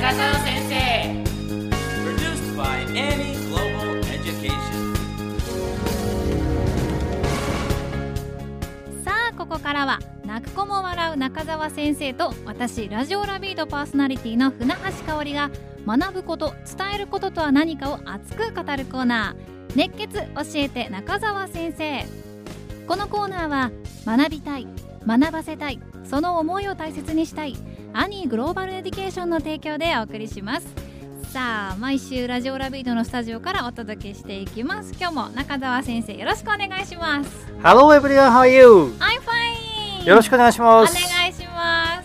中澤先生。 Produced by Annie Global Education。 さあここからは泣く子も笑う中澤先生と私ラジオラビードパーソナリティの船橋香織が学ぶこと伝えることとは何かを熱く語るコーナー、熱血教えて中澤先生。このコーナーは学びたい、学ばせたい、その思いを大切にしたいアニーグローバルエデュケーションの提供でお送りします。さあ毎週ラジオラビードのスタジオからお届けしていきます。今日も中澤先生よろしくお願いします。 Hello everyone, how are you? I'm fine。 よろしくお願いします。 お願いします。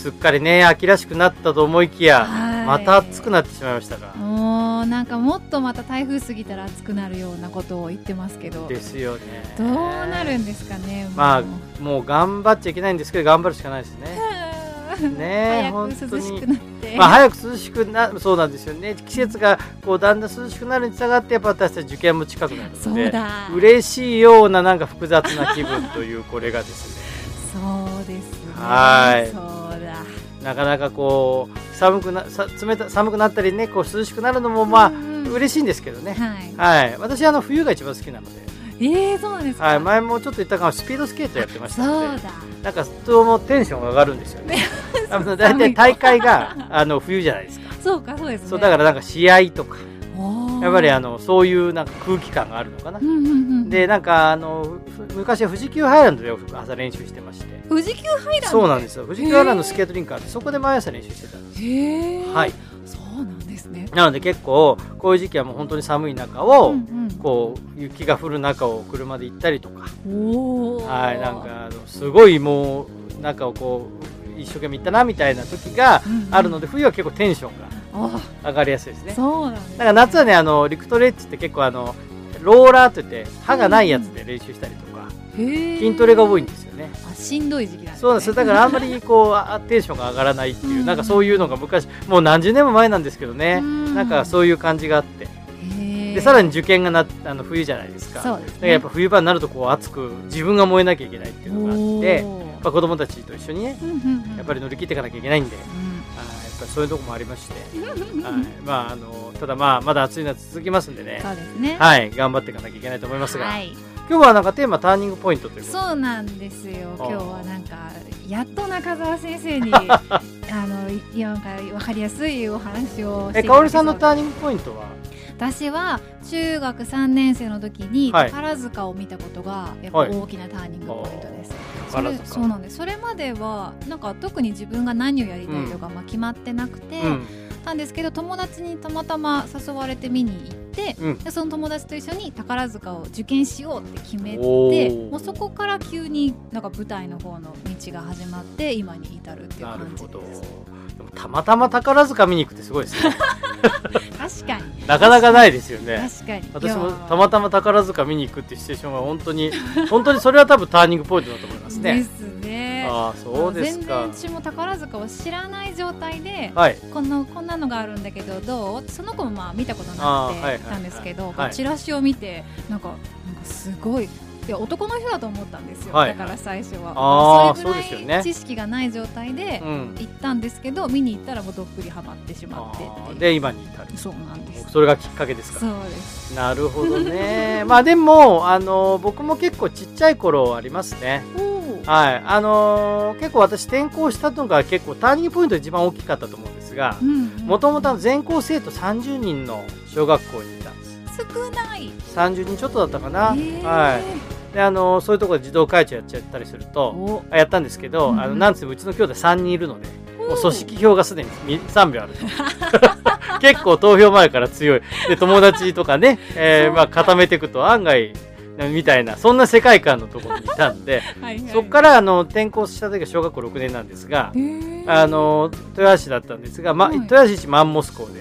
すっかりね秋らしくなったと思いきや、また暑くなってしまいましたが。 もうなんかもっとまた台風過ぎたら暑くなるようなことを言ってますけど、 ですよね。 どうなるんですかね。 まあもう頑張っちゃいけないんですけど頑張るしかないですね。ね、 早く涼しくなって、 まあ、早く涼しくなる、そうなんですよね。季節がこうだんだん涼しくなるに従ってやっぱ私たち受験も近くなるので、嬉しいようななんか複雑な気分というこれがですね。 そうですね。 はい。 そうだ。 なかなかこう寒くなったりね、こう涼しくなるのもまあ嬉しいんですけどね。はい。はい、私冬が一番好きなので。 そうなんですか。 はい、前もちょっと言ったかも、スピードスケートやってましたので、 そうだ。 なんかともテンションが上がるんですよね。だいたい大会が冬じゃないですか。 そうか、そうですね。 そうだからなんか試合とかやっぱりそういうなんか空気感があるのかな。でなんか昔は富士急ハイランドで朝練習してまして。 富士急ハイランド。 そうなんですよ。富士急ハイランドスケートリンクあって、そこで毎朝練習してたんです。はい。 そうなんですね。 なので結構こういう時期はもう本当に寒い中を、こう雪が降る中を車で行ったりとか、はい、なんかすごいもう中をこう一生懸命行ったなみたいな時があるので、冬は結構テンションが上がりやすいですね。 そうなんですね。 だから夏はねリクトレッジって結構ローラーといって刃がないやつで練習したりとか、筋トレが多いんですよね。 しんどい時期なんですね。 そうなんです。だからあんまりこうテンションが上がらないっていうなんかそういうのが昔もう何十年も前なんですけどね、なんかそういう感じがあって、でさらに受験が冬じゃないですか。 そうですね。 だからやっぱ冬場になるとこう熱く自分が燃えなきゃいけないっていうのがあって、やっぱ子供たちと一緒にね、やっぱり乗り切っていかなきゃいけないんで、やっぱりそういうところもありまして、まあただまあまだ暑い夏続きますんでね。 そうですね。 はい、頑張っていかなきゃいけないと思いますが、今日はなんかテーマターニングポイントということで。 そうなんですよ。今日はなんかやっと中澤先生になんか分かりやすいお話をしていただけそう。 香織さんのターニングポイントは？ 私は中学3年生の時に宝塚を見たことがやっぱ大きなターニングポイントです。そうなんです。それまではなんか特に自分が何をやりたいとか決まってなくて、なんですけど友達にたまたま誘われて見に行って、でその友達と一緒に宝塚を受験しようって決めて、もうそこから急になんか舞台の方の道が始まって今に至るっていう感じです。 でもたまたま宝塚見に行くってすごいですね。 確かになかなかないですよね。 確かに。 私もたまたま宝塚見に行くっていうシチュエーションは本当にそれは多分ターニングポイントだと思いますね。 ですね。 ああ、そうですか。 全然私も宝塚を知らない状態で、 はい、 こんなのがあるんだけどどう？その子もまあ見たことなくてたんですけど、チラシを見てなんかすごい。いや男の人だと思ったんですよ、だから最初はそれぐらい知識がない状態で行ったんですけど、見に行ったらもうどっぷりハマってしまってで今に至る。 そうなんです。 それがきっかけですか。 そうです。 なるほどね。まあでも僕も結構ちっちゃい頃ありますね。はい、結構私転校したのが結構ターニングポイントが一番大きかったと思うんですが、もともと全校生徒30人の小学校にいたんです。 少ない 30人ちょっとだったかな。はい。でそういうところで児童会長やっちゃったりするとやったんですけど、なんつううちの兄弟3人いるので、もう組織票がすでに3票あると結構投票前から強いで、友達とかね、まあ固めていくと案外みたいな、そんな世界観のところにいたんでそこから転校した時は小学校6年なんですが、豊橋市だったんですが、豊橋市マンモス校で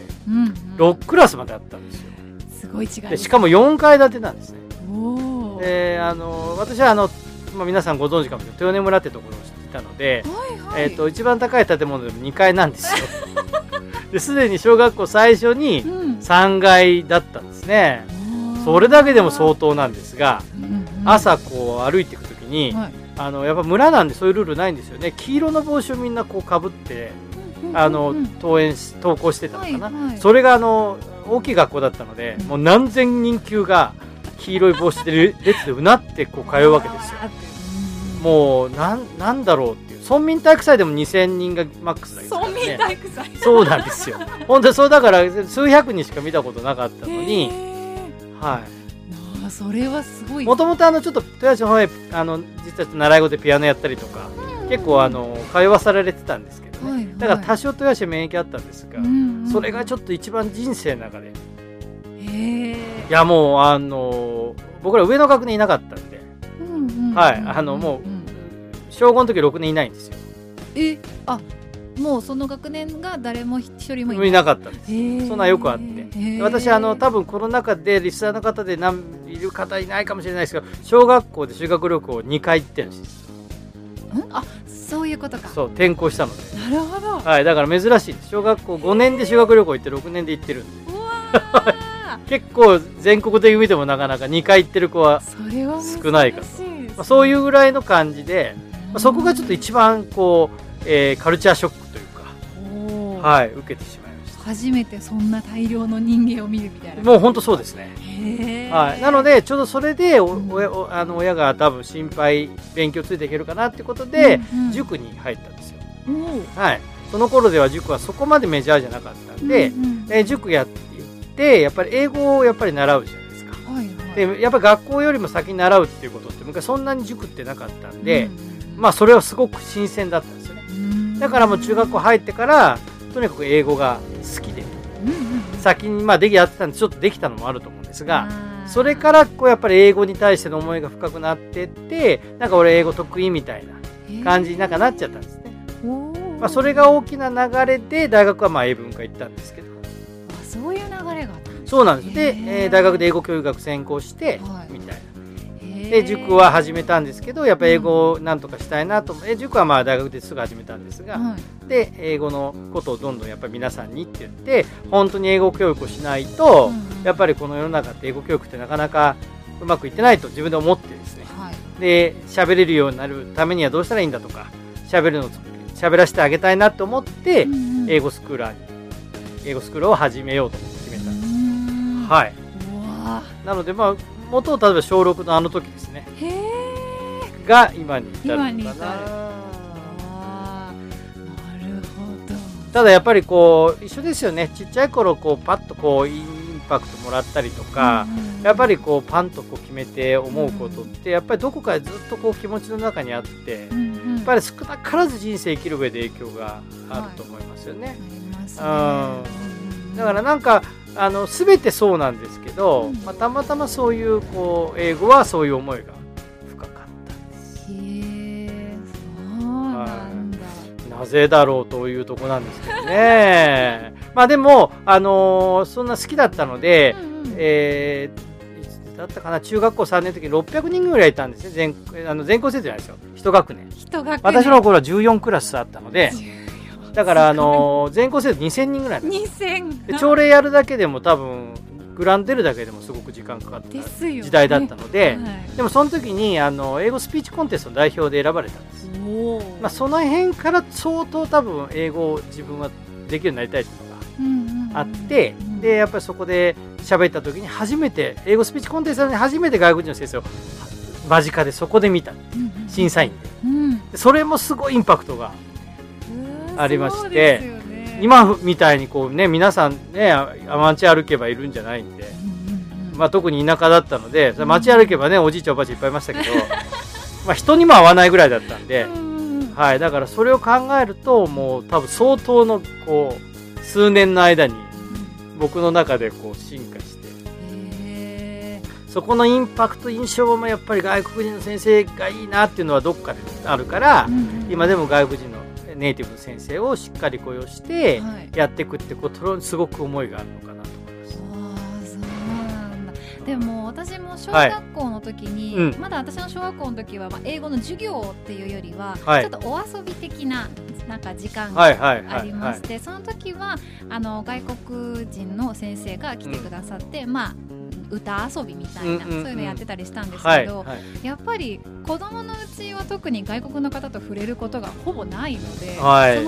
6クラスまであったんですよ。 すごい違いでしかも4階建てなんですね。で私は皆さんご存知かもしれない豊根村ってところにいたので、一番高い建物でも2階なんですよ。ですでに小学校最初に3階だったんですね。それだけでも相当なんですが、朝こう歩いていくときに、やっぱ村なんでそういうルールないんですよね。黄色の帽子をみんなこうかぶって登校してたのかな、 はいはい、 それが大きい学校だったので、もう何千人級が黄色い帽子で列でうなってこう通うわけですよ。もうなんだろうっていう、村民体育祭でも2000人がマックスだけど、ね、 村民体育祭そうなんですよ。本当にそうだから数百人しか見たことなかったのに、はい。 それはすごい。 もともとちょっと豊橋の方へ実は習い事でピアノやったりとか、結構通わされてたんですけどね、はいはい、だから多少豊橋は免疫あったんですが、それがちょっと一番人生の中で、いやもう僕ら上の学年いなかったんで、はいもう小5の時6年いないんですよ。 もうその学年が誰も一人もいなかったんです。そんなよくあって、私多分この中でリスナーの方でいる方いないかもしれないですけど、小学校で修学旅行を2回行ってるんです。 そういうことか。 そう、転校したので。 なるほど。 はい、だから珍しいです。小学校5年で修学旅行行って6年で行ってるんで。結構全国的に見てもなかなか2回行ってる子は少ないかと。そういうぐらいの感じで、そこがちょっと一番こう、カルチャーショックというか、はい、受けてしまいました。 初めてそんな大量の人間を見るみたいな。 もう本当そうですね。はい、なのでちょうどそれで親が多分心配、勉強ついていけるかなってことで、塾に入ったんですよ。はい、その頃では塾はそこまでメジャーじゃなかったんで、塾やっていってやっぱり英語をやっぱり習うじゃないですか。でやっぱり学校よりも先に習うっていうことって昔そんなに塾ってなかったんで、まあそれはすごく新鮮だったんですよね。だからもう中学校入ってからとにかく英語が好きで、先にできやってたんでちょっとできたのもあると思うんですが、それからこうやっぱり英語に対しての思いが深くなってって、なんか俺英語得意みたいな感じになっちゃったんですね。それが大きな流れで大学は英文科行ったんですけど、 そういう流れがあったんですね。 そうなんです。で、大学で英語教育学専攻してみたいな。で塾は始めたんですけど、やっぱり英語をなんとかしたいなと思って、塾は大学ですぐ始めたんですが、で英語のことをどんどんやっぱり皆さんにって言って、本当に英語教育をしないと、やっぱりこの世の中って英語教育ってなかなかうまくいってないと自分で思ってですね、で喋れるようになるためにはどうしたらいいんだとか、喋らせてあげたいなと思って、英語スクールを始めようと決めたんです。はい。なので元を例えば小6の時ですね。が今に至るのかな。なるほど。 ただやっぱりこう一緒ですよね。ちっちゃい頃こうパッとこうインパクトもらったりとか、やっぱりこうパンとこう決めて思うことってやっぱりどこかでずっとこう気持ちの中にあって、やっぱり少なからず人生生きる上で影響があると思いますよね。だからなんか全てそうなんですけど、たまたまそういうこう英語はそういう思いが深かったんです。 そうなんだ。 なぜだろうというところなんですけどね。でもそんな好きだったので、いつだったかな、中学校3年の時に600人ぐらいいたんですね。全校生徒じゃないですよ。1学年。私の頃は14クラスあったので。だから全校生徒2000人ぐらいで朝礼やるだけでも多分グラウンド出るだけでもすごく時間かかった時代だったので、でもその時に英語スピーチコンテストの代表で選ばれたんです。その辺から相当多分英語を自分はできるようになりたいというのがあって、でやっぱりそこで喋った時に初めて英語スピーチコンテストに初めて外国人の先生を間近でそこで見た、審査員で、それもすごいインパクトがありまして、今みたいにこうね、皆さんね街歩けばいるんじゃないんで、特に田舎だったので街歩けばねおじいちゃんおばあちゃんいっぱいいましたけど人にも会わないぐらいだったんで、はい、だからそれを考えるともう多分相当のこう数年の間に僕の中でこう進化して、そこのインパクト印象もやっぱり外国人の先生がいいなっていうのはどっかであるから、今でも外国人のネイティブの先生をしっかり雇用してやっていくってことにすごく思いがあるのかなと思います。 そうなんだ。でも私も小学校の時に、まだ私の小学校の時は英語の授業っていうよりは、ちょっとお遊び的ななんか時間がありまして、その時は外国人の先生が来てくださって、歌遊びみたいな、そういうのやってたりしたんですけど、やっぱり子供のうちは特に外国の方と触れることがほぼないので、その先生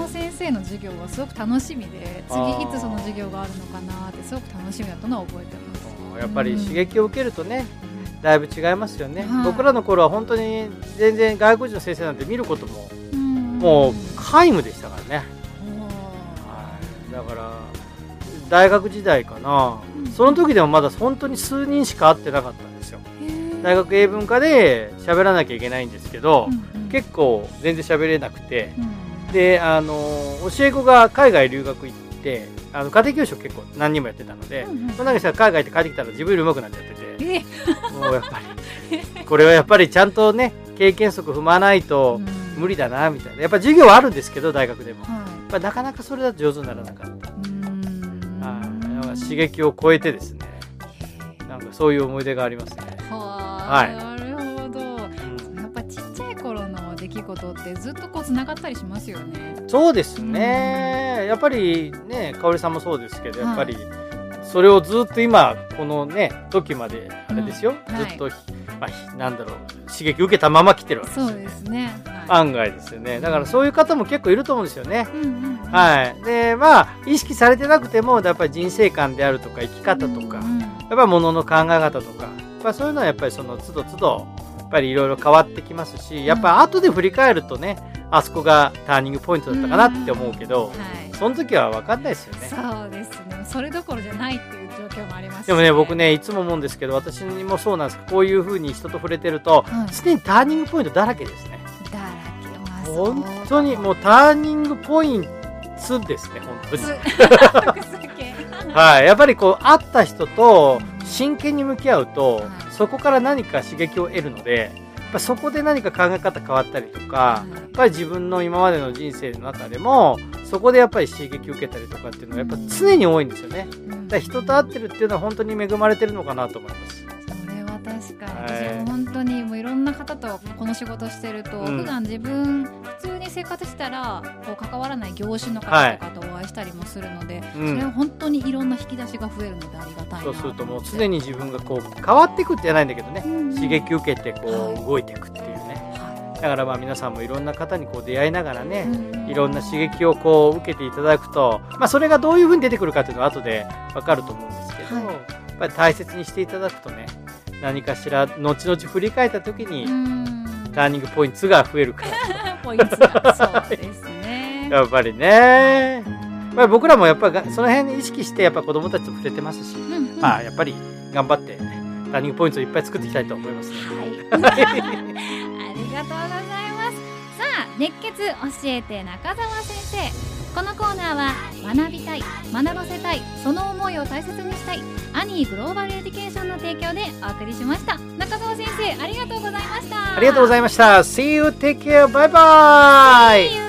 生の授業はすごく楽しみで、次いつその授業があるのかなってすごく楽しみだったのは覚えてます。 やっぱり刺激を受けるとね、だいぶ違いますよね、僕らの頃は本当に全然外国人の先生なんて見ることももう皆無でしたからね、だから大学時代かな、その時でもまだ本当に数人しか会ってなかったんですよ。大学英文科で喋らなきゃいけないんですけど、結構全然喋れなくて、で教え子が海外留学行って家庭教師を結構何人もやってたので、その中で海外って帰ってきたら自分より上手くなっちゃってて、もうやっぱりこれはやっぱりちゃんとね経験則踏まないと無理だなみたいな。やっぱ授業はあるんですけど大学でも、やっぱなかなかそれだと上手にならなかった。刺激を超えてですね、なんかそういう思い出がありますね。 なるほど、やっぱちっちゃい頃の出来事ってずっとこうつながったりしますよね。そうですね、やっぱりね、香織さんもそうですけど、やっぱりそれをずっと今このね時まであれですよ、ずっと、なんだろう、刺激受けたまま来てるわけですよ。 そうですね、 案外ですよね。だからそういう方も結構いると思うんですよね。で意識されてなくてもやっぱり人生観であるとか生き方とか、やっぱり物の考え方とか、そういうのはやっぱりその都度都度やっぱりいろいろ変わってきますし、やっぱり後で振り返るとね、あそこがターニングポイントだったかなって思うけど、その時は分かんないですよね。 そうですね、それどころじゃないっていう状況もありますし、 でもね、僕ねいつも思うんですけど、私にもそうなんですけど、こういう風に人と触れてると、常にターニングポイントだらけですね。 だらけ、 本当にもうターニングポイントですね、本当にやっぱりこう会った人と真剣に向き合うと、そこから何か刺激を得るので、やっぱそこで何か考え方変わったりとか、やっぱり自分の今までの人生の中でもそこでやっぱり刺激を受けたりとかっていうのはやっぱ常に多いんですよね。だから人と会ってるっていうのは本当に恵まれてるのかなと思います。 それは確かに、私も本当にもういろんな方とこの仕事してると、普段自分普通に生活したらこう関わらない業種の方とかとお会いしたりもするので、それは本当にいろんな引き出しが増えるのでありがたいなと思って。そうするともう常に自分がこう変わっていくってじゃないんだけどね、刺激受けてこう動いていくっていうね。だから皆さんもいろんな方にこう出会いながらね、いろんな刺激をこう受けていただくと、それがどういうふうに出てくるかっていうのは後で分かると思うんですけど、やっぱり大切にしていただくとね、何かしら後々振り返った時にターニングポイントが増えるからポイントがそうですねやっぱりね、僕らもやっぱりその辺意識してやっぱ子供たちと触れてますし、やっぱり頑張ってターニングポイントをいっぱい作っていきたいと思います、 ありがとうございます。さあ、熱血教えて中澤先生。このコーナーは学びたい、学ばせたい、その思いを大切にしたいアニーグローバルエデュケーションの提供でお送りしました。中澤先生、ありがとうございました。 ありがとうございました。See you, take care, bye bye.